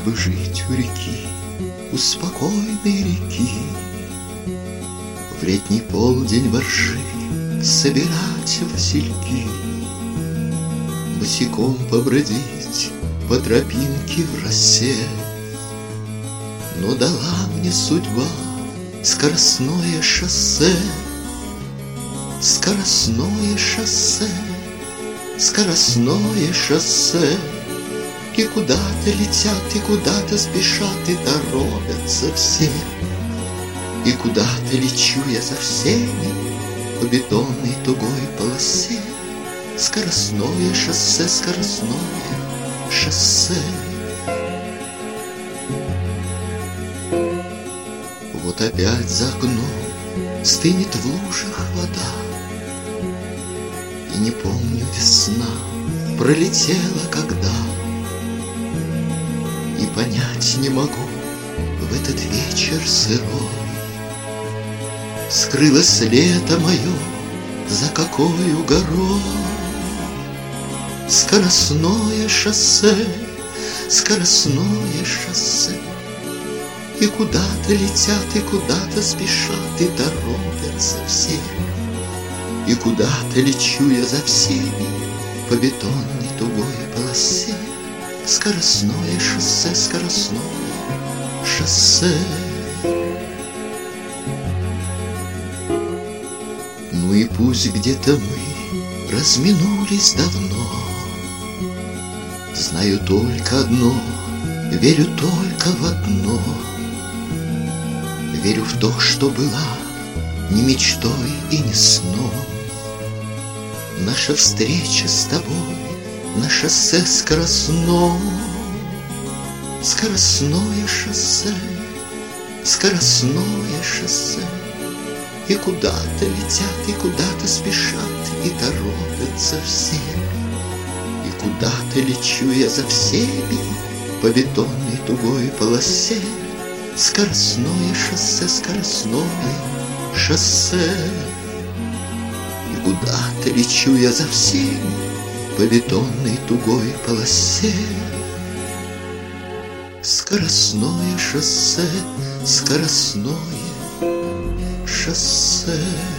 бы жить у реки, у спокойной реки, в летний полдень ворши собирать васильки, босиком побродить по тропинке в росе. Но дала мне судьба скоростное шоссе, скоростное шоссе, скоростное шоссе. И куда-то летят, и куда-то спешат, и торопятся все. И куда-то лечу я за всеми по бетонной тугой полосе. Скоростное шоссе, скоростное шоссе. Вот опять за окном стынет в лужах вода, и не помню, весна пролетела когда. И понять не могу в этот вечер сырой, скрылось лето мое за какою горой. Скоростное шоссе, скоростное шоссе. И куда-то летят, и куда-то спешат, и торопятся все. И куда-то лечу я за всеми по бетонной тугой полосе. Скоростное шоссе, скоростное шоссе. Ну и пусть где-то мы разминулись давно, знаю только одно, верю только в одно. Верю в то, что была ни мечтой и ни сном. Наша встреча с тобой на шоссе скоростном. Скоростное шоссе, скоростное шоссе. И куда-то летят, и куда-то спешат, и торопятся все. И куда-то лечу я за всеми по бетонной тугой полосе. Скоростное шоссе, скоростное шоссе. И куда-то лечу я за всеми по бетонной тугой полосе. Скоростное шоссе, скоростное шоссе.